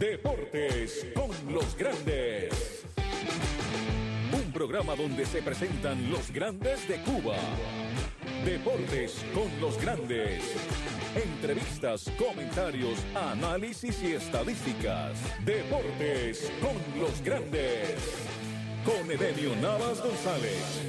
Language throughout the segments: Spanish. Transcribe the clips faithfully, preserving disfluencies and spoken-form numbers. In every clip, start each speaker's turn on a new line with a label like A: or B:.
A: Deportes con los grandes. Un programa donde se presentan los grandes de Cuba. Deportes con los grandes. Entrevistas, comentarios, análisis y estadísticas. Deportes con los grandes. Con Edenio Navas González.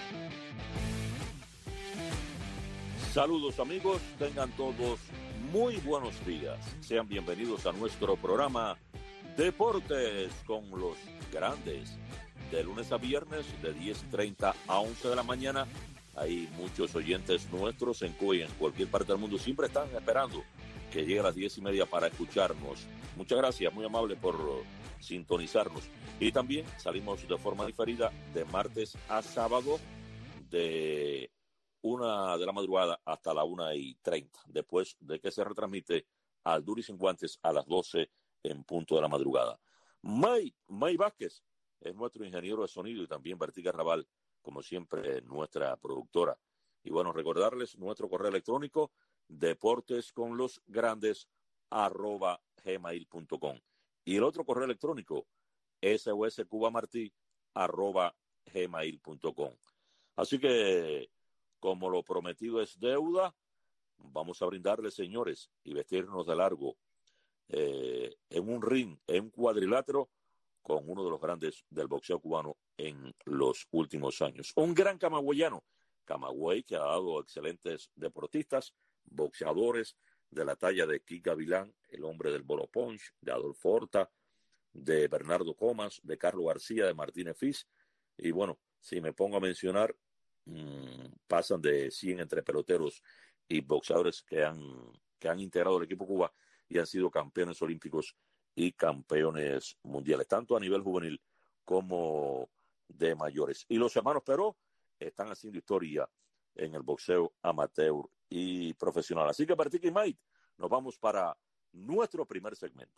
B: Saludos amigos, tengan todos muy buenos días. Sean bienvenidos a nuestro programa Deportes con los grandes. De lunes a viernes de diez y treinta a once de la mañana. Hay muchos oyentes nuestros en Cuba y en cualquier parte del mundo. Siempre están esperando que llegue a las diez y media para escucharnos. Muchas gracias, muy amable por sintonizarnos. Y también salimos de forma diferida de martes a sábado de una de la madrugada hasta la una y treinta, después de que se retransmite al Duro y Sin Guantes a las doce en punto de la madrugada. May, May Vázquez es nuestro ingeniero de sonido y también Bertica Raval, como siempre, nuestra productora. Y bueno, recordarles nuestro correo electrónico, deportesconlosgrandes arroba gmail punto com. Y el otro correo electrónico, soscubamartí arroba gmail punto com. Así que, como lo prometido es deuda, vamos a brindarles, señores, y vestirnos de largo eh, en un ring, en un cuadrilátero, con uno de los grandes del boxeo cubano en los últimos años. Un gran camagüeyano, Camagüey, que ha dado excelentes deportistas, boxeadores de la talla de Kid Gavilán, el hombre del Bolo Punch, de Adolfo Horta, de Bernardo Comas, de Carlos García, de Martínez Fis, y bueno, si me pongo a mencionar, mmm, pasan de cien entre peloteros y boxeadores que han, que han integrado el equipo Cuba y han sido campeones olímpicos y campeones mundiales, tanto a nivel juvenil como de mayores. Y los hermanos Peró están haciendo historia en el boxeo amateur y profesional. Así que, Bertica y Mike, nos vamos para nuestro primer segmento.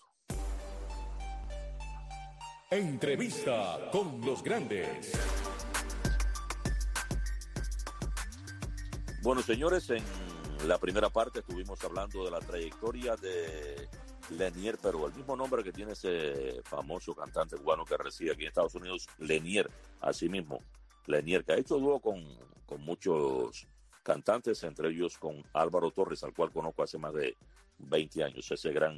A: Entrevista con los grandes.
B: Bueno, señores, en la primera parte estuvimos hablando de la trayectoria de Lenier Peró, el mismo nombre que tiene ese famoso cantante cubano que reside aquí en Estados Unidos, Lenier, así mismo, Lenier, que ha hecho dúo con, con muchos cantantes, entre ellos con Álvaro Torres, al cual conozco hace más de veinte años, ese gran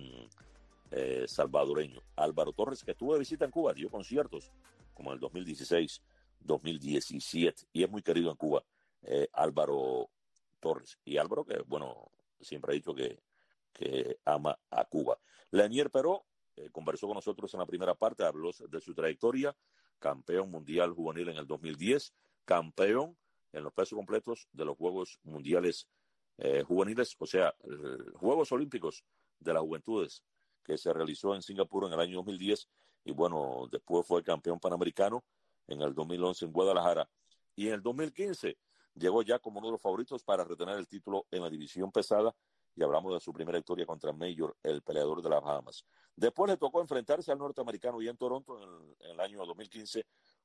B: eh, salvadoreño. Álvaro Torres, que estuvo de visita en Cuba, dio conciertos como en el dos mil dieciséis, dos mil diecisiete, y es muy querido en Cuba, eh, Álvaro Torres. Y Álvaro, que bueno, siempre ha dicho que que ama a Cuba. Lenier Peró eh, conversó con nosotros en la primera parte, habló de su trayectoria, campeón mundial juvenil en el dos mil diez, campeón en los pesos completos de los Juegos Mundiales eh, Juveniles, o sea, eh, Juegos Olímpicos de las Juventudes, que se realizó en Singapur en el año dos mil diez, y bueno, después fue campeón panamericano en el dos mil once en Guadalajara, y en el dos mil quince llegó ya como uno de los favoritos para retener el título en la división pesada, y hablamos de su primera victoria contra Major, el peleador de las Bahamas. Después le tocó enfrentarse al norteamericano y en Toronto en el, en el año dos mil quince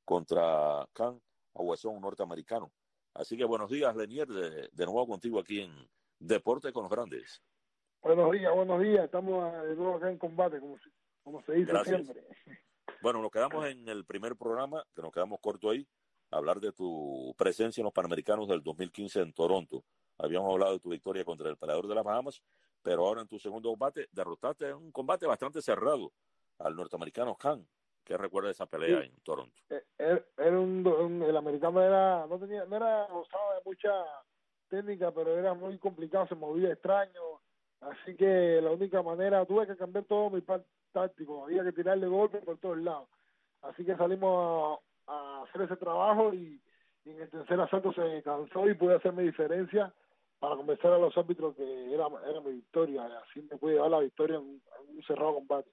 B: contra Can Aguazón, un norteamericano. Así que buenos días, Lenier, de, de nuevo contigo aquí en Deporte con los Grandes.
C: Buenos días, buenos días. Estamos de nuevo acá en combate, como se, como se dice
B: Gracias.
C: siempre.
B: Bueno, nos quedamos en el primer programa, que nos quedamos corto ahí, a hablar de tu presencia en los Panamericanos del dos mil quince en Toronto. Habíamos hablado de tu victoria contra el peleador de las Bahamas, pero ahora en tu segundo combate derrotaste en un combate bastante cerrado al norteamericano Khan. ¿Qué recuerda esa pelea sí, en Toronto?
C: Era, era un, un, el americano era no tenía no era usaba de mucha técnica, pero era muy complicado, se movía extraño, así que la única manera, tuve que cambiar todo mi parte táctico, había que tirarle golpes por todos lados, así que salimos a, a hacer ese trabajo y, y en el tercer asalto se cansó y pude hacer mi diferencia para convencer a los árbitros que era, era mi victoria, así me pude llevar la victoria en un, en un cerrado combate.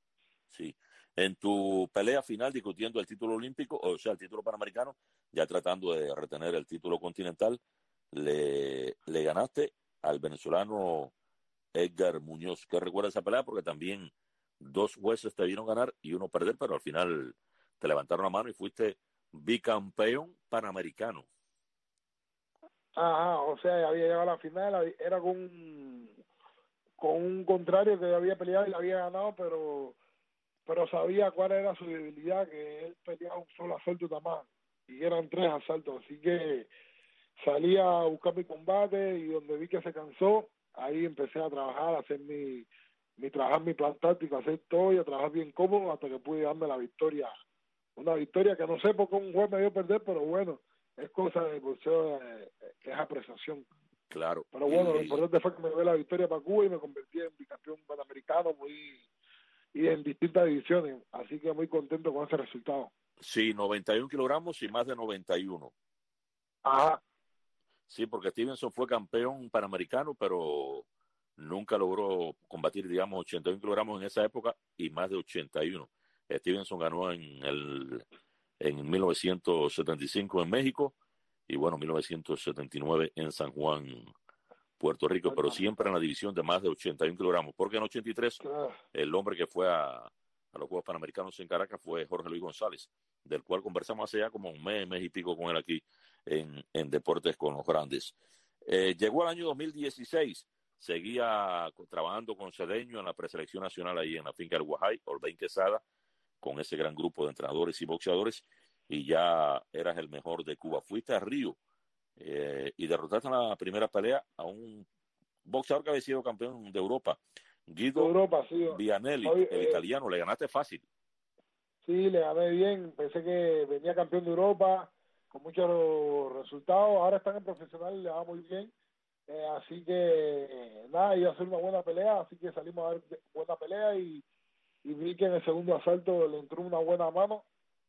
B: Sí, en tu pelea final discutiendo el título olímpico, o sea, el título panamericano, ya tratando de retener el título continental, le, le ganaste al venezolano Edgar Muñoz. ¿Qué recuerda esa pelea? Porque también dos jueces te vieron ganar y uno perder, pero al final te levantaron la mano y fuiste bicampeón panamericano.
C: Ajá, o sea, había llegado a la final, era con un, con un contrario que había peleado y la había ganado, pero pero sabía cuál era su debilidad, que él peleaba un solo asalto nada más, y eran tres asaltos, así que salí a buscar mi combate y donde vi que se cansó, ahí empecé a trabajar, a hacer mi, mi trabajar mi plan táctico, a hacer todo y a trabajar bien cómodo hasta que pude darme la victoria. Una victoria que no sé por qué un juez me dio a perder, pero bueno, es cosa de boxeo, eh, que es apreciación.
B: Claro.
C: Pero bueno,
B: y...
C: lo importante fue que me dio la victoria para Cuba y me convertí en bicampeón panamericano muy y en distintas divisiones, así que muy contento con ese resultado.
B: Sí, noventa y uno kilogramos y más de noventa y uno.
C: Ajá.
B: Sí, porque Stevenson fue campeón panamericano, pero nunca logró combatir, digamos, ochenta y uno kilogramos en esa época y más de ochenta y uno. Stevenson ganó en el en mil novecientos setenta y cinco en México y bueno, mil novecientos setenta y nueve en San Juan, Puerto Rico, pero siempre en la división de más de ochenta y uno kilogramos, porque en ochenta y tres el hombre que fue a, a los Juegos Panamericanos en Caracas fue Jorge Luis González, del cual conversamos hace ya como un mes, mes y pico con él aquí en, en Deportes con los Grandes. Eh, llegó al año dos mil dieciséis, seguía trabajando con Cedeño en la preselección nacional ahí en la finca del Guajay, Olvein Quesada, con ese gran grupo de entrenadores y boxeadores, y ya eras el mejor de Cuba. Fuiste a Río eh, y derrotaste en la primera pelea a un boxeador que había sido campeón de Europa, Guido
C: Europa, sí.
B: Vianelli,
C: Hoy,
B: el
C: eh,
B: italiano. Le ganaste fácil.
C: Sí, le gané bien. Pensé que venía campeón de Europa con muchos resultados. Ahora está en el profesional y le va muy bien. Eh, así que, eh, nada, iba a ser una buena pelea. Así que salimos a ver buena pelea y, y vi que en el segundo asalto le entró una buena mano.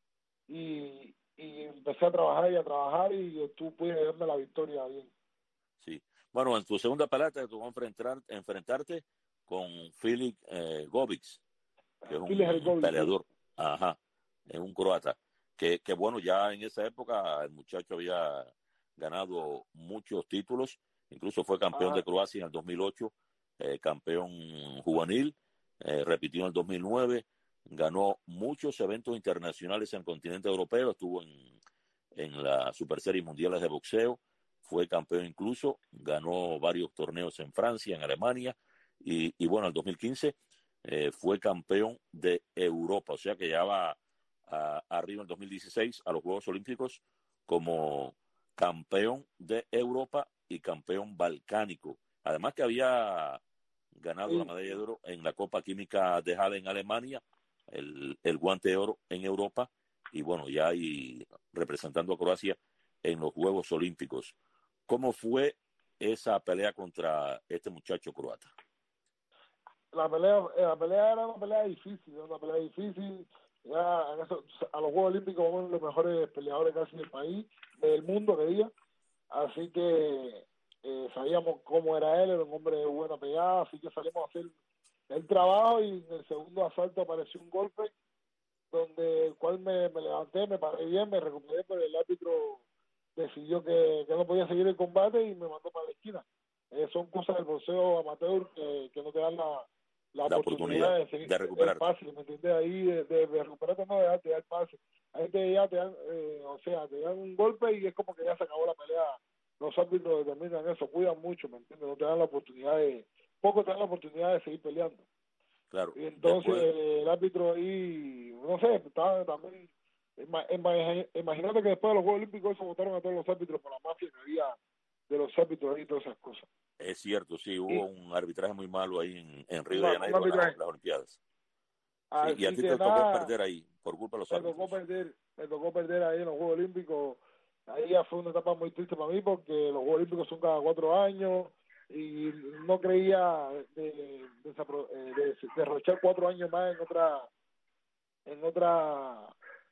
C: Y, y empecé a trabajar y a trabajar y tú pude darme la victoria bien.
B: Sí. Bueno, en tu segunda pelea te tocó enfrentar, enfrentarte con Filip eh, Govic, que es un peleador. Sí. Ajá, es un croata. Que, que bueno, ya en esa época el muchacho había ganado muchos títulos, incluso fue campeón Ajá. de Croacia en el dos mil ocho, eh, campeón juvenil, eh, repitió en el dos mil nueve, ganó muchos eventos internacionales en el continente europeo, estuvo en, en la Super Series mundiales de boxeo, fue campeón incluso, ganó varios torneos en Francia, en Alemania, y, y bueno, en el dos mil quince eh, fue campeón de Europa, o sea que ya va a, arriba en el dos mil dieciséis a los Juegos Olímpicos como campeón de Europa y campeón balcánico. Además que había ganado sí. la medalla de oro en la Copa Química de Halle en Alemania, el, el guante de oro en Europa, y bueno, ya ahí representando a Croacia en los Juegos Olímpicos. ¿Cómo fue esa pelea contra este muchacho croata?
C: La pelea, la pelea era una pelea difícil, era una pelea difícil. Ya en eso, a los Juegos Olímpicos vamos los mejores peleadores casi del país, del mundo que diga. Así que eh, sabíamos cómo era él, era un hombre de buena pegada, así que salimos a hacer el trabajo y en el segundo asalto apareció un golpe donde el cual me, me levanté, me paré bien, me recuperé, pero el árbitro decidió que, que no podía seguir el combate y me mandó para la esquina. Eh, son cosas del boxeo amateur que, que no te dan la, la, la oportunidad, oportunidad de, seguir,
B: de recuperarte.
C: Fácil, ¿me entiendes? Ahí de, de, de recuperarte no, de darte de dar pase. Ahí te, ya te dan, eh, o sea, te dan un golpe y es como que ya se acabó la pelea. Los árbitros determinan eso, cuidan mucho, ¿me entiendes? No te dan la oportunidad de, poco te dan la oportunidad de seguir peleando.
B: Claro.
C: Y entonces
B: Después...
C: eh, el árbitro ahí, no sé, estaba también, imagínate que después de los Juegos Olímpicos se votaron a todos los árbitros por la mafia que había de los árbitros y todas esas cosas.
B: Es cierto, sí, hubo y, un arbitraje muy malo ahí en, en Río
C: una,
B: de Janeiro en las, las Olimpiadas. Sí, y a ti te
C: nada,
B: tocó perder ahí, por culpa de los
C: me
B: árbitros.
C: Tocó perder, me tocó perder ahí en los Juegos Olímpicos. Ahí ya fue una etapa muy triste para mí porque los Juegos Olímpicos son cada cuatro años y no creía de, de, de, de derrochar cuatro años más en otra en otra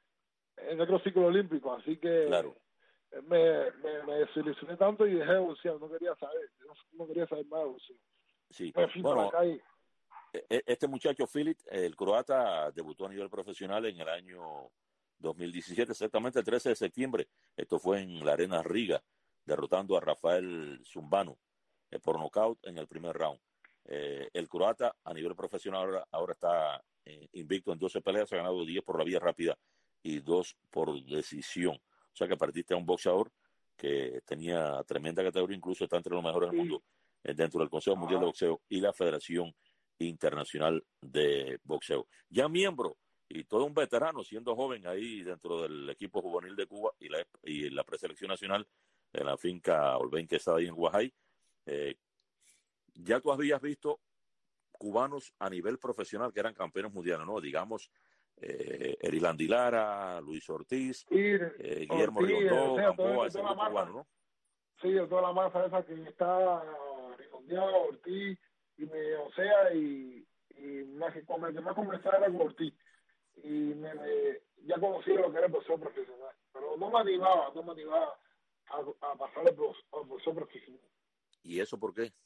C: en otro ciclo olímpico, así que
B: claro.
C: me, me, me desilusioné tanto y dejé de boxear, no quería saber, no, no quería saber más de boxeo.
B: Sí,
C: me fui
B: bueno,
C: para acá y...
B: este muchacho Filip, el croata, debutó a nivel profesional en el año dos mil diecisiete, exactamente el trece de septiembre. Esto fue en la Arena Riga, derrotando a Rafael Zumbano eh, por nocaut en el primer round. Eh, el croata a nivel profesional ahora, ahora está eh, invicto en doce peleas, ha ganado diez por la vía rápida y dos por decisión. O sea que partiste a un boxeador que tenía tremenda categoría, incluso está entre los mejores del mundo eh, dentro del Consejo Mundial de Boxeo y la Federación Internacional de Boxeo. Ya miembro y todo un veterano, siendo joven ahí dentro del equipo juvenil de Cuba y la, y la preselección nacional en la finca Olben, que está ahí en Guajay. Eh, ya tú habías visto cubanos a nivel profesional que eran campeones mundiales, ¿no? Digamos, eh, Erilandy Lara, Luis Ortiz, eh, Guillermo
C: Ortiz,
B: Riondó,
C: o sea,
B: Gamboa,
C: toda,
B: ese
C: toda la
B: grupo
C: masa,
B: cubano, ¿no?
C: sí, toda la masa esa que está redondeada, Ortiz, y me, o sea, y, y más que con el que más conversaba era con Ortiz, y me, me, ya conocía lo que era el boxeo profesional, pero no me animaba, no me animaba a, a pasar al boxeo profesional.
B: ¿Y eso por qué?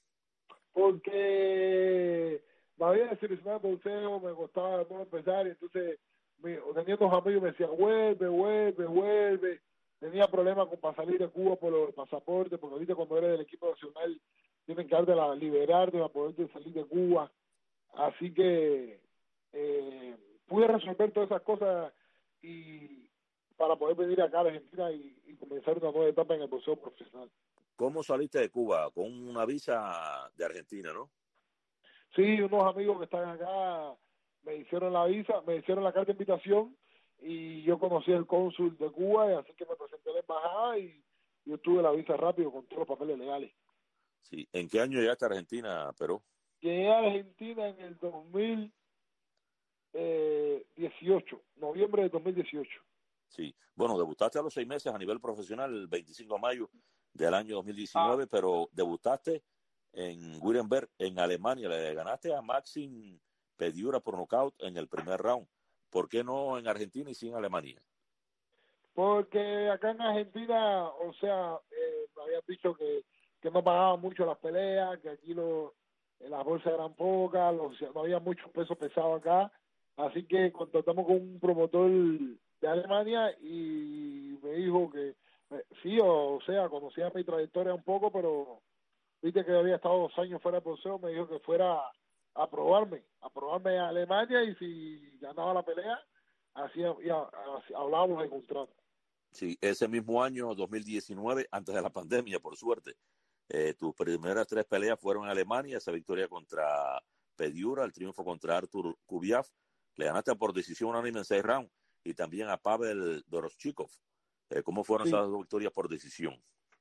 C: Porque me había desilusionado el boxeo, me costaba no empezar, y entonces me, tenía dos amigos me decían, vuelve, vuelve, vuelve. Tenía problemas con para salir de Cuba por los pasaportes, porque ahorita cuando eres del equipo nacional tienen que darte la liberarte para poder salir de Cuba. Así que eh, pude resolver todas esas cosas y para poder venir acá a Argentina y, y comenzar una nueva etapa en el boxeo profesional.
B: ¿Cómo saliste de Cuba? Con una visa de Argentina, ¿no?
C: Sí, unos amigos que están acá me hicieron la visa, me hicieron la carta de invitación y yo conocí al cónsul de Cuba y así que me presenté a la embajada y yo tuve la visa rápido con todos los papeles legales.
B: Sí. ¿En qué año llegaste a Argentina, Perú?
C: Llegué a Argentina en el dos mil dieciocho, noviembre de dos mil dieciocho.
B: Sí. Bueno, debutaste a los seis meses a nivel profesional el veinticinco de mayo del año dos mil diecinueve,
C: Ah,
B: pero debutaste en Wurtemberg, en Alemania. Le ganaste a Maxim Pediura por nocaut en el primer round. ¿Por qué no en Argentina y sí en Alemania?
C: porque acá en Argentina, o sea, eh, me habían dicho que, que no pagaban mucho las peleas, que aquí lo, las bolsas eran pocas, los, no había mucho peso pesado acá, así que contactamos con un promotor de Alemania y me dijo que eh, sí, o, o sea, conocía mi trayectoria un poco, pero viste que había estado dos años fuera de boxeo, me dijo que fuera a probarme, a probarme a Alemania y si ganaba la pelea, así, ya, así hablábamos de contrato.
B: Sí, ese mismo año, dos mil diecinueve, antes de la pandemia, por suerte, eh, tus primeras tres peleas fueron en Alemania, esa victoria contra Pediura, el triunfo contra Artur Kubiaf, le ganaste por decisión unánime en seis rounds, y también a Pavel Doroschikov. Eh, ¿Cómo fueron
C: Sí,
B: esas dos victorias por decisión?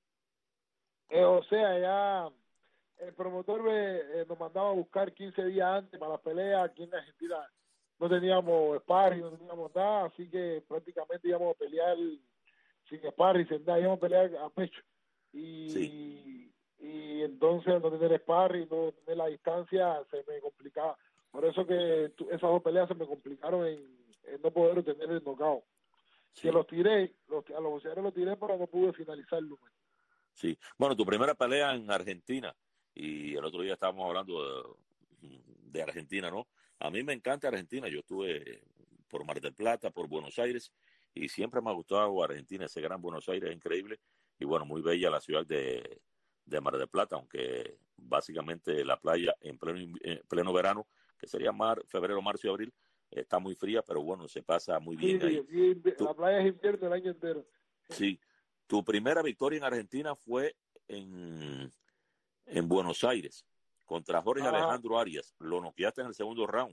C: eh, o sea, ya el promotor me, eh, nos mandaba a buscar quince días antes para la pelea. Aquí en Argentina no teníamos sparring, no teníamos nada, así que prácticamente íbamos a pelear sin sparring, sin nada, íbamos a pelear a pecho.
B: Sí,
C: Y, y entonces no tener sparring, no tener la distancia, se me complicaba. Por eso que tu, esas dos peleas se me complicaron en, en no poder tener el knockout. Que
B: sí,
C: los tiré, los, a los boxeadores los tiré, pero no pude finalizarlo.
B: sí. Bueno, tu primera pelea en Argentina, y el otro día estábamos hablando de, de Argentina, ¿no? A mí me encanta Argentina, yo estuve por Mar del Plata, por Buenos Aires, y siempre me ha gustado Argentina, ese gran Buenos Aires es increíble, y bueno, muy bella la ciudad de, de Mar del Plata, aunque básicamente la playa en pleno, en pleno verano, que sería mar, febrero, marzo y abril, está muy fría, pero bueno, se pasa muy
C: Sí,
B: bien ahí.
C: aquí
B: Tú,
C: la playa es invierno el año entero.
B: sí, tu primera victoria en Argentina fue en, en Buenos Aires, contra Jorge
C: Ajá.
B: Alejandro Arias, lo noqueaste en el segundo round.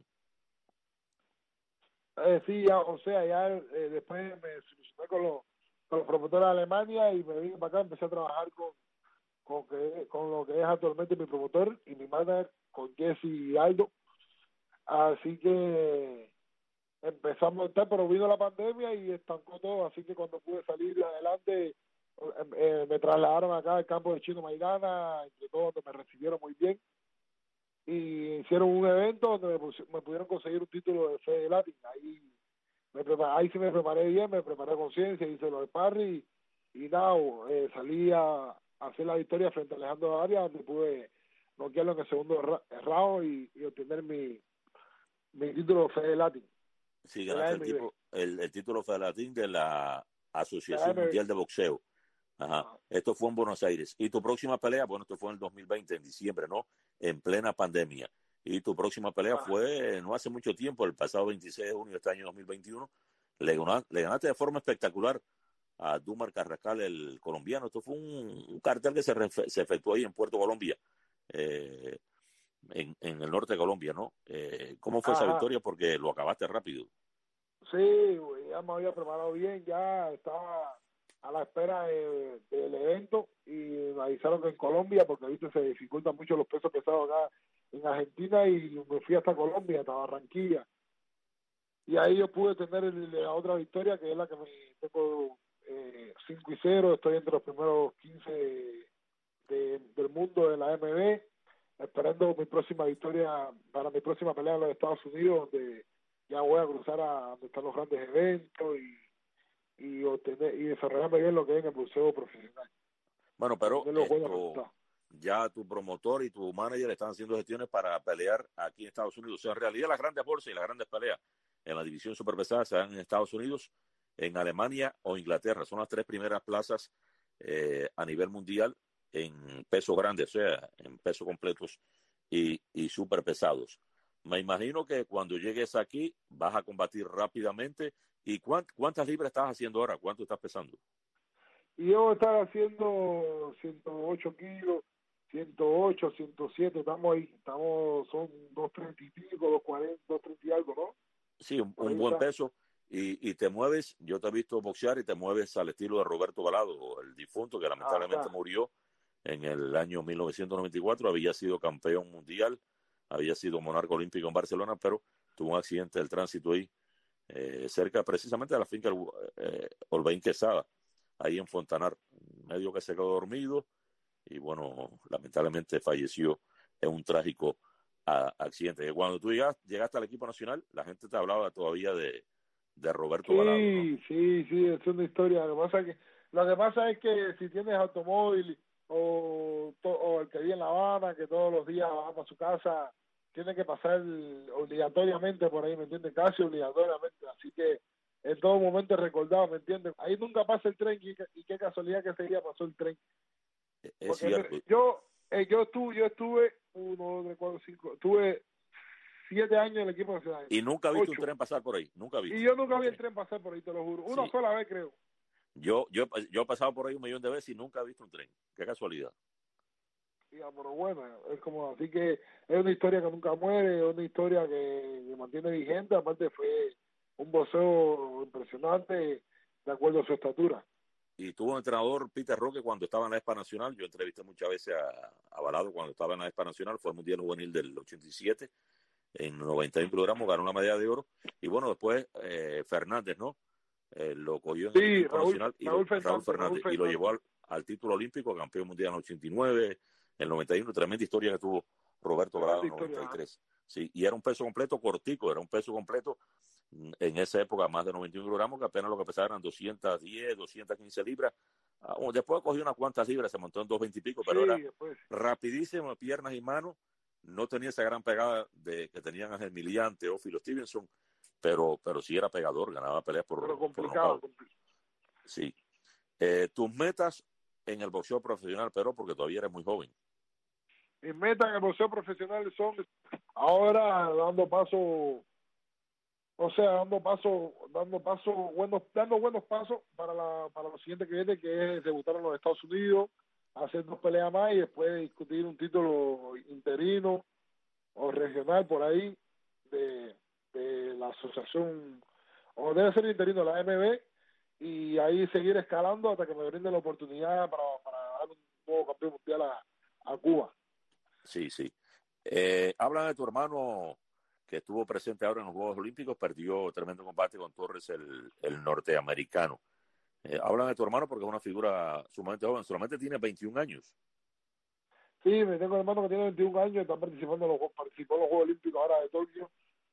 C: Eh, sí, ya, o sea, ya eh, después me solucioné con los, con los promotores de Alemania y me vine para acá, empecé a trabajar con, con, que, con lo que es actualmente mi promotor y mi manager, con Jesse Aldo. Así que empezamos a estar, pero vino la pandemia y estancó todo, así que cuando pude salir adelante, eh, eh, me trasladaron acá al campo de Chino Maidana, entre todos donde me recibieron muy bien y hicieron un evento donde me, me pudieron conseguir un título de Fede Latin. Ahí me preparé, ahí sí me preparé bien, me preparé con conciencia, hice lo de Parry y nada, eh, salí a, a hacer la victoria frente a Alejandro Arias, donde pude noquearlo en el segundo ra round y, y obtener mi, mi título de Fede Latin,
B: Sí,
C: de la
B: ganaste el,
C: M B,
B: tipo, el, el título federatín de la
C: de la
B: Asociación
C: M B.
B: Mundial de Boxeo. Ajá.
C: Ah,
B: Esto fue en Buenos Aires. Y tu próxima pelea, bueno, esto fue en el dos mil veinte, en diciembre, ¿no? En plena pandemia. Y tu próxima pelea
C: ah,
B: fue no hace mucho tiempo, el pasado veintiséis de junio de este año dos mil veintiuno. Le, ganaste, le ganaste de forma espectacular a Dumar Carrascal, el colombiano. Esto fue un, un cartel que se, refe, se efectuó ahí en Puerto Colombia. Eh, en, en el norte de Colombia, ¿no? Eh, ¿Cómo fue
C: Ajá.
B: esa victoria? Porque lo acabaste rápido.
C: Sí, güey, ya me había preparado bien, ya estaba a la espera de- del evento y me avisaron que en Colombia, porque viste se dificultan mucho los pesos pesados acá en Argentina, y me fui hasta Colombia, hasta Barranquilla, y ahí yo pude tener el- la otra victoria, que es la que me tengo eh, cinco y cero, estoy entre los primeros quince de, de- del mundo de la M B, esperando mi próxima victoria para mi próxima pelea en los Estados Unidos, donde ya voy a cruzar a donde están los grandes eventos y y obtener y desarrollarme bien lo que es en el boxeo profesional,
B: Bueno, pero
C: obtener los buenos
B: esto,
C: resultados.
B: ya tu promotor y tu manager están haciendo gestiones para pelear aquí en Estados Unidos. O sea, en realidad las grandes bolsas y las grandes peleas en la división superpesada se dan en Estados Unidos, en Alemania o Inglaterra. Son las tres primeras plazas eh, a nivel mundial en peso grande, o sea, en pesos completos y, y superpesados. Me imagino que cuando llegues aquí vas a combatir rápidamente. ¿Y cuánt, cuántas libras estás haciendo ahora? ¿Cuánto estás pesando?
C: Y yo voy a estar haciendo ciento ocho kilos, ciento ocho, ciento siete, estamos ahí, estamos, son doscientos treinta y pico, doscientos cuarenta, doscientos treinta y algo, ¿no?
B: Sí, un,
C: Por
B: un
C: ahí
B: buen
C: está.
B: peso y, y te mueves, yo te he visto boxear y te mueves al estilo de Roberto Balado, el difunto que lamentablemente
C: Ajá.
B: murió en el año mil novecientos noventa y cuatro, había sido campeón mundial, había sido monarca olímpico en Barcelona, pero tuvo un accidente del tránsito ahí, eh, cerca precisamente de la finca eh, Olvain Quesada, ahí en Fontanar, medio que se quedó dormido y bueno, lamentablemente falleció en un trágico a, accidente. Cuando tú llegaste, llegaste al equipo nacional, la gente te hablaba todavía de, de Roberto Balado, ¿no?
C: Sí, sí, sí, es una historia. Lo que pasa es que, lo que pasa es que si tienes automóvil o, to- o el que vive en La Habana, que todos los días va a su casa, tiene que pasar obligatoriamente por ahí, ¿me entiendes? Casi obligatoriamente. Así que en todo momento es recordado, ¿me entiendes? Ahí nunca pasa el tren, y, qué- y qué casualidad que ese día pasó el tren.
B: Es
C: Porque mira,
B: cierto.
C: yo, eh, yo estuve, yo estuve, uno, dos, tres, cuatro, cinco, estuve siete años en el equipo nacional,
B: Y nunca viste un
C: ocho.
B: tren pasar por ahí, nunca
C: Y
B: viste
C: yo nunca
B: un
C: vi el
B: tren.
C: tren pasar por ahí, te lo juro. Una
B: Sí,
C: sola vez, creo.
B: yo, yo, yo he pasado por ahí un millón de veces y nunca he visto un tren. Qué casualidad.
C: Ya, pero bueno, es como así que es una historia que nunca muere, es una historia que, que mantiene vigente. Aparte fue un boxeo impresionante de acuerdo a su estatura.
B: Y tuvo un entrenador, Peter Roque, cuando estaba en la Expa Nacional. Yo entrevisté muchas veces a, a Balado cuando estaba en la Expa Nacional. Fue el Mundial Juvenil del ochenta y siete. En noventa y uno kilogramos ganó la medalla de oro. Y bueno, después eh, Fernández, ¿no? Eh, lo cogió en el
C: Sí,
B: equipo
C: Raúl,
B: nacional y lo,
C: Raúl
B: Raúl
C: Fernández, Raúl
B: Fernández y lo llevó
C: Fernández.
B: al, al título olímpico, campeón mundial en el ochenta y nueve, en el noventa y uno, tremenda historia que tuvo Roberto Balado
C: Tremenda
B: en el
C: historia.
B: noventa y
C: Ajá.
B: tres. Sí, y era un peso completo cortico, era un peso completo mm, en esa época, más de noventa y uno kilogramos, que apenas lo que pesaba eran doscientas diez, doscientas quince libras. Ah, bueno, después cogió unas cuantas libras, se montó en doscientos veinte y pico, pero
C: Sí,
B: era
C: después.
B: rapidísimo, piernas y manos. No tenía esa gran pegada de que tenían Ángel Milian, Teófilo Stevenson, pero, pero sí era pegador, ganaba peleas
C: Pero
B: por, por
C: complicado.
B: nocaut.
C: compli-
B: Sí. Eh, tus metas en el boxeo profesional, pero porque todavía eres muy joven.
C: Mis metas en el boxeo profesional son ahora dando paso, o sea, dando paso, dando paso, buenos, dando buenos pasos para la, para lo siguiente que viene, que es debutar en los Estados Unidos, hacer dos peleas más y después discutir un título interino o regional por ahí de, de la asociación, o debe ser interino de la M B, y ahí seguir escalando hasta que me brinde la oportunidad para, para dar un nuevo campeón mundial a, a Cuba.
B: Sí, sí. Eh, habla de tu hermano que estuvo presente ahora en los Juegos Olímpicos, perdió tremendo combate con Torres, el, el norteamericano. Eh, hablan de tu hermano porque es una figura sumamente joven, solamente tiene veintiún años.
C: Sí, me tengo un hermano que tiene veintiún años, está participando en los, participó en los Juegos Olímpicos ahora de Tokio.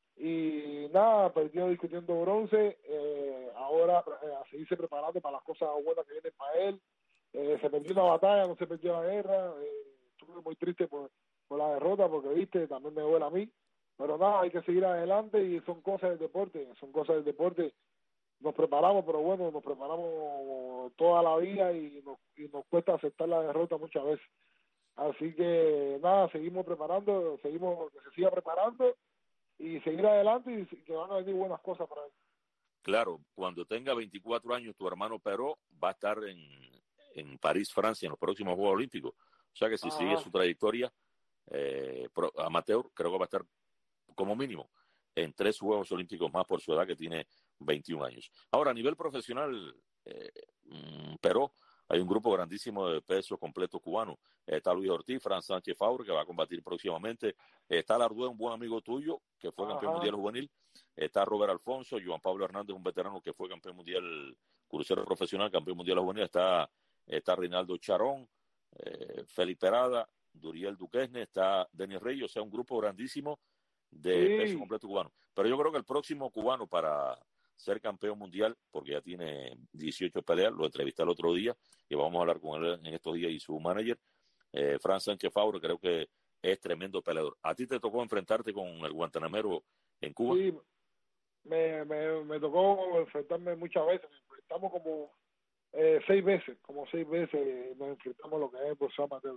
C: Y nada, perdió discutiendo bronce. Eh, ahora eh, a seguirse preparando para las cosas buenas que vienen para él. Eh, se perdió una batalla, no se perdió la guerra. Eh, estuve muy triste por, por la derrota, porque viste, también me duele a mí. Pero nada, hay que seguir adelante y son cosas del deporte, son cosas del deporte. Nos preparamos, pero bueno, nos preparamos toda la vida y nos, y nos cuesta aceptar la derrota muchas veces. Así que nada, seguimos preparando, seguimos, que se siga preparando y seguir adelante y que van a venir buenas cosas para él.
B: Claro, cuando tenga veinticuatro años, tu hermano Peró va a estar en, en París, Francia, en los próximos Juegos Olímpicos. O sea que si sigue
C: Ajá.
B: su trayectoria, eh, pro, amateur, creo que va a estar como mínimo en tres Juegos Olímpicos más por su edad, que tiene veintiún años. Ahora, a nivel profesional, eh, pero hay un grupo grandísimo de peso completo cubano. Está Luis Ortiz, Fran Sánchez Faure, que va a combatir próximamente. Está Lardué, un buen amigo tuyo, que fue campeón Ajá. mundial juvenil. Está Robert Alfonso, Joan Pablo Hernández, un veterano que fue campeón mundial crucero profesional, campeón mundial juvenil. Está, está Reinaldo Charón, eh, Felipe Herada, Duriel Duquesne, está Denis Reyes, o sea, un grupo grandísimo de sí. peso completo cubano. Pero yo creo que el próximo cubano para ser campeón mundial, porque ya tiene dieciocho peleas, lo entrevisté el otro día y vamos a hablar con él en estos días, y su manager, eh, Fran Sánchez Faure, creo que es tremendo peleador. ¿A ti te tocó enfrentarte con el guantanamero en Cuba?
C: Sí, me, me, me tocó enfrentarme muchas veces, nos enfrentamos como eh, seis veces, como seis veces nos enfrentamos lo que es el profesor amateur.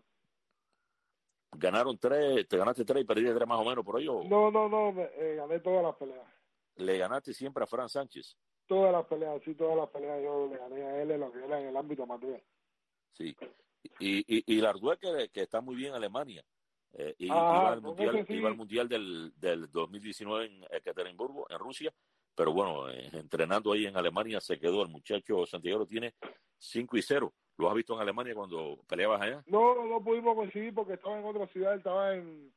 B: ¿Ganaron tres, te ganaste tres y perdiste tres más o menos por ahí? ¿O?
C: No, no, no, me, eh, gané todas las peleas.
B: ¿Le ganaste siempre a Fran Sánchez?
C: Todas las peleas, sí, todas las peleas yo le gané a él en lo que era en el ámbito amateur.
B: Sí, y, y, y Lardué, que, que está muy bien en Alemania, eh, y
C: ah,
B: iba, al mundial,
C: sí.
B: iba al mundial del, del dos mil diecinueve en Ekaterimburgo, en Rusia, pero bueno, eh, entrenando ahí en Alemania se quedó. El muchacho Santiago tiene cinco y cero. ¿Lo has visto en Alemania cuando peleabas allá?
C: No, no, no pudimos coincidir porque estaba en otra ciudad, él estaba en...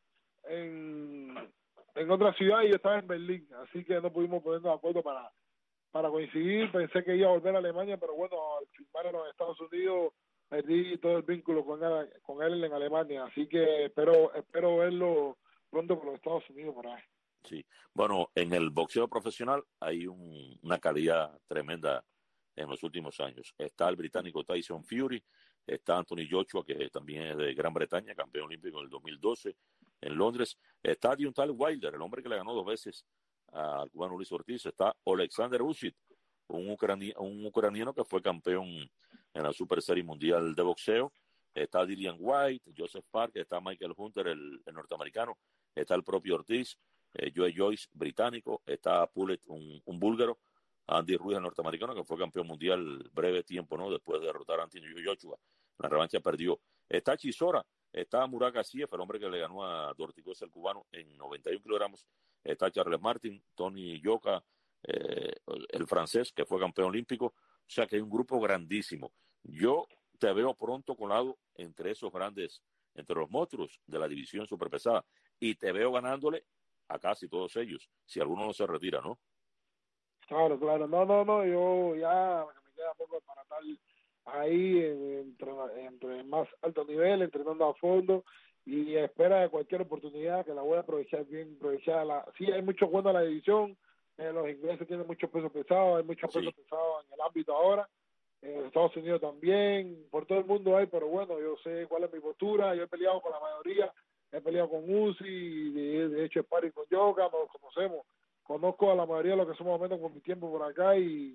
C: en... en otra ciudad y yo estaba en Berlín, así que no pudimos ponernos de acuerdo para, para coincidir. Pensé que iba a volver a Alemania, pero bueno, al firmar en los Estados Unidos perdí todo el vínculo con él, con él en Alemania, así que espero espero verlo pronto por los Estados Unidos por ahí.
B: Sí, bueno, en el boxeo profesional hay un, una calidad tremenda en los últimos años. Está el británico Tyson Fury, está Anthony Joshua, que también es de Gran Bretaña, campeón olímpico en el dos mil doce en Londres. Está Deontay Wilder, el hombre que le ganó dos veces al cubano Luis Ortiz. Está Alexander Usyk, un, ucrani un ucraniano que fue campeón en la Super Serie Mundial de Boxeo. Está Dillian White, Joseph Parker, está Michael Hunter, el, el norteamericano. Está el propio Ortiz, eh, Joe Joyce, británico. Está Pullett, un, un búlgaro. Andy Ruiz, el norteamericano, que fue campeón mundial breve tiempo, ¿no? Después de derrotar a Anthony Joshua. La revancha perdió. Está Chisora, está Murat Gassiev, el hombre que le ganó a Dortigosa, el cubano, en noventa y un kilogramos. Está Charles Martin, Tony Yoka, eh, el francés, que fue campeón olímpico. O sea que hay un grupo grandísimo. Yo te veo pronto colado entre esos grandes, entre los monstruos de la división superpesada, y te veo ganándole a casi todos ellos, si alguno no se retira, ¿no?
C: Claro, claro. No, no, no, yo ya me queda poco para estar ahí entre, entre más alto nivel, entrenando a fondo, y espera de cualquier oportunidad que la voy a aprovechar bien, aprovechar la... Sí, hay mucho bueno en la división, eh, los ingleses tienen mucho peso pesado, hay mucho peso sí. pesado en el ámbito ahora, en Estados Unidos también, por todo el mundo hay, pero bueno, yo sé cuál es mi postura, yo he peleado con la mayoría, he peleado con Uzi, de, de hecho sparring con Yoka, nos conocemos. Conozco a la mayoría de los que somos más o menos con mi tiempo por acá y,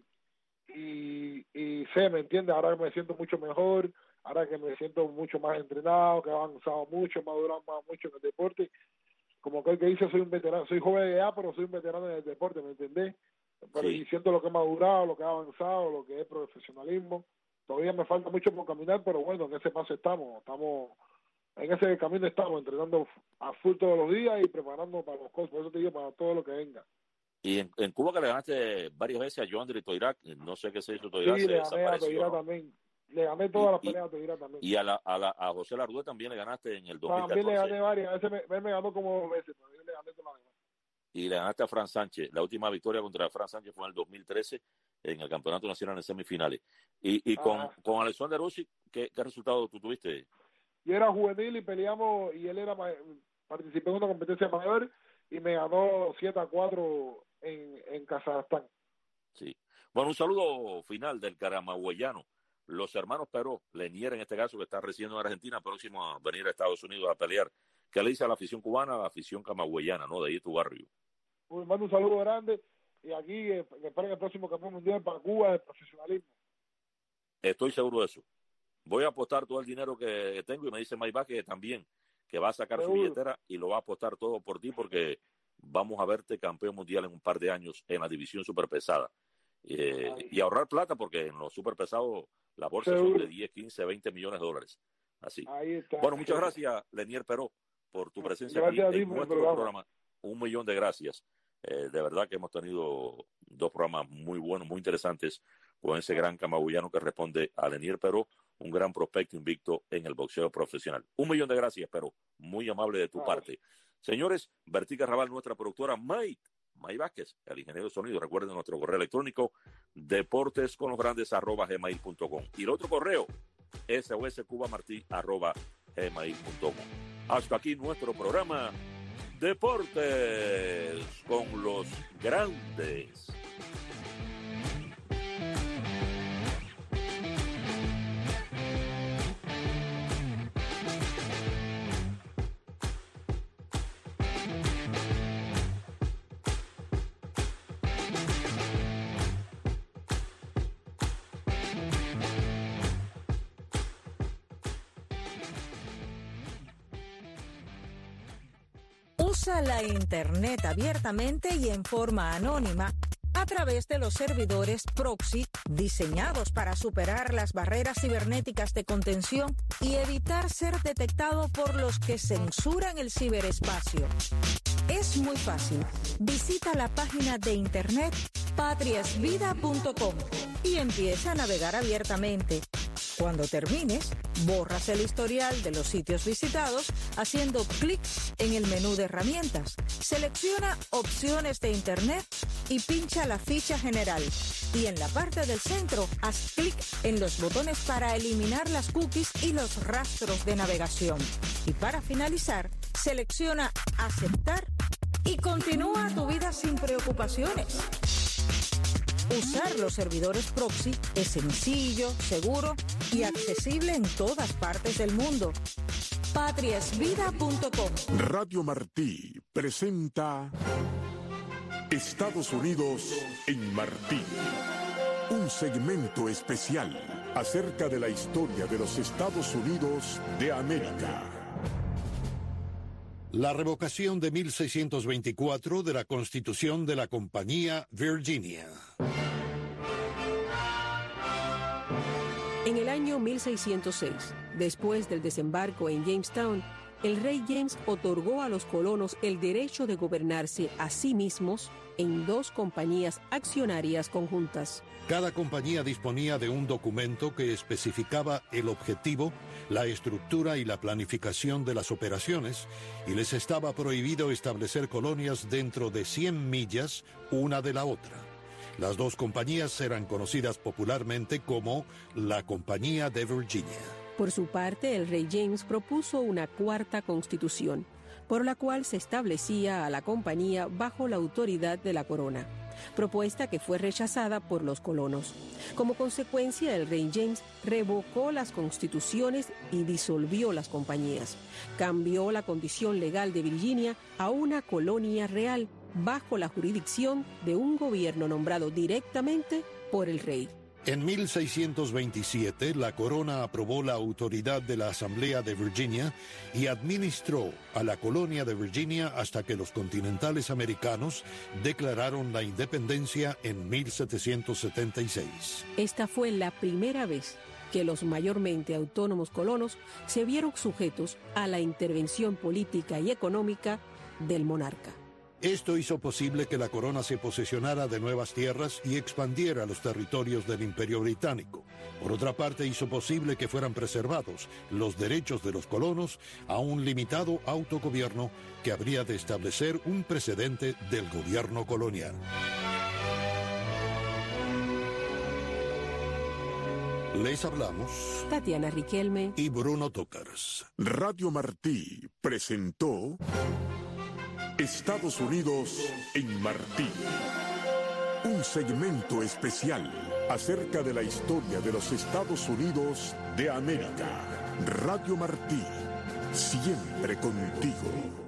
C: y, y sé, ¿me entiendes? Ahora me siento mucho mejor, ahora que me siento mucho más entrenado, que he avanzado mucho, he madurado más mucho en el deporte. Como aquel que dice, soy un veterano, soy joven de edad, pero soy un veterano en el deporte, ¿me entendés? Pero sí. Y siento lo que he madurado, lo que he avanzado, lo que es profesionalismo. Todavía me falta mucho por caminar, pero bueno, en ese paso estamos, estamos... En ese camino estamos, entrenando a full todos los días y preparando para los cosas, por eso te digo, para todo lo que venga.
B: Y en, en Cuba, que le ganaste varias veces a Joandri Toirac, no sé qué se hizo Toirac.
C: Sí, le gané a Toirac, ¿no? También. Le gané todas y, las peleas a Toirac también.
B: Y a, la, a, la, a José Lardué también le ganaste en el dos mil catorce.
C: También le gané varias, a veces me, me ganó como dos veces, pero yo le gané todas las demás.
B: Y le ganaste a Fran Sánchez. La última victoria contra Fran Sánchez fue en el dos mil trece, en el Campeonato Nacional en semifinales. Y, y con, con Alexander Usyk, ¿qué, ¿qué resultado tú tuviste?
C: Yo era juvenil y peleamos, y él era participé en una competencia mayor y me ganó siete a cuatro en, en Kazajstán.
B: Sí. Bueno, un saludo final del caramagüeyano. Los hermanos Peró, Lenier en este caso, que está residiendo en Argentina, próximo a venir a Estados Unidos a pelear. ¿Qué le dice a la afición cubana, a la afición camagüeyana, ¿no? De ahí tu barrio.
C: Pues mando un saludo grande y aquí eh, que esperen el próximo campeón mundial para Cuba de profesionalismo.
B: Estoy seguro de eso. Voy a apostar todo el dinero que tengo y me dice Maybach que también, que va a sacar Seguro. su billetera y lo va a apostar todo por ti porque vamos a verte campeón mundial en un par de años en la división superpesada. Eh, y ahorrar plata porque en los superpesados la bolsa Seguro. son de diez, quince, veinte millones de dólares. Así.
C: Ahí está.
B: Bueno, muchas gracias, Lenier Peró. por tu presencia
C: gracias
B: aquí
C: a ti
B: en
C: por el
B: nuestro
C: programa.
B: programa. Un millón de gracias. Eh, de verdad que hemos tenido dos programas muy buenos, muy interesantes, con ese gran camagullano que responde a Lenier Peró, un gran prospecto invicto en el boxeo profesional. Un millón de gracias, pero muy amable de tu
C: Ah,
B: parte. Señores, Bertica Raval, nuestra productora, Mike, Mike Vázquez, el ingeniero de sonido. Recuerden nuestro correo electrónico, deportes con los grandes arroba gmail punto com. Y el otro correo, soscubamartí arroba gmail punto com. Hasta aquí nuestro programa Deportes con los grandes.
D: Usa la Internet abiertamente y en forma anónima a través de los servidores proxy diseñados para superar las barreras cibernéticas de contención y evitar ser detectado por los que censuran el ciberespacio. Es muy fácil. Visita la página de internet patriasvida punto com y empieza a navegar abiertamente. Cuando termines, borras el historial de los sitios visitados haciendo clic en el menú de herramientas. Selecciona opciones de internet y pincha la ficha general. Y en la parte del centro, haz clic en los botones para eliminar las cookies y los rastros de navegación. Y para finalizar, selecciona aceptar y continúa tu vida sin preocupaciones. Usar los servidores proxy es sencillo, seguro y accesible en todas partes del mundo. patriasvida punto com.
E: Radio Martí presenta Estados Unidos en Martí. Un segmento especial acerca de la historia de los Estados Unidos de América.
F: La revocación de mil seiscientos veinticuatro de la Constitución de la Compañía Virginia.
G: En el año mil seiscientos seis, después del desembarco en Jamestown, el rey James otorgó a los colonos el derecho de gobernarse a sí mismos en dos compañías accionarias conjuntas.
F: Cada compañía disponía de un documento que especificaba el objetivo, la estructura y la planificación de las operaciones, y les estaba prohibido establecer colonias dentro de cien millas una de la otra. Las dos compañías eran conocidas popularmente como la Compañía de Virginia.
G: Por su parte, el rey James propuso una cuarta constitución, por la cual se establecía a la compañía bajo la autoridad de la corona, propuesta que fue rechazada por los colonos. Como consecuencia, el rey James revocó las constituciones y disolvió las compañías. Cambió la condición legal de Virginia a una colonia real bajo la jurisdicción de un gobierno nombrado directamente por el rey.
F: En mil seiscientos veintisiete, la corona aprobó la autoridad de la Asamblea de Virginia y administró a la colonia de Virginia hasta que los continentales americanos declararon la independencia en mil setecientos setenta y seis.
G: Esta fue la primera vez que los mayormente autónomos colonos se vieron sujetos a la intervención política y económica del monarca.
F: Esto hizo posible que la corona se posesionara de nuevas tierras y expandiera los territorios del Imperio Británico. Por otra parte, hizo posible que fueran preservados los derechos de los colonos a un limitado autogobierno que habría de establecer un precedente del gobierno colonial. Les hablamos
G: Tatiana Riquelme
F: y Bruno Tócars.
E: Radio Martí presentó Estados Unidos en Martí. Un segmento especial acerca de la historia de los Estados Unidos de América. Radio Martí, siempre contigo.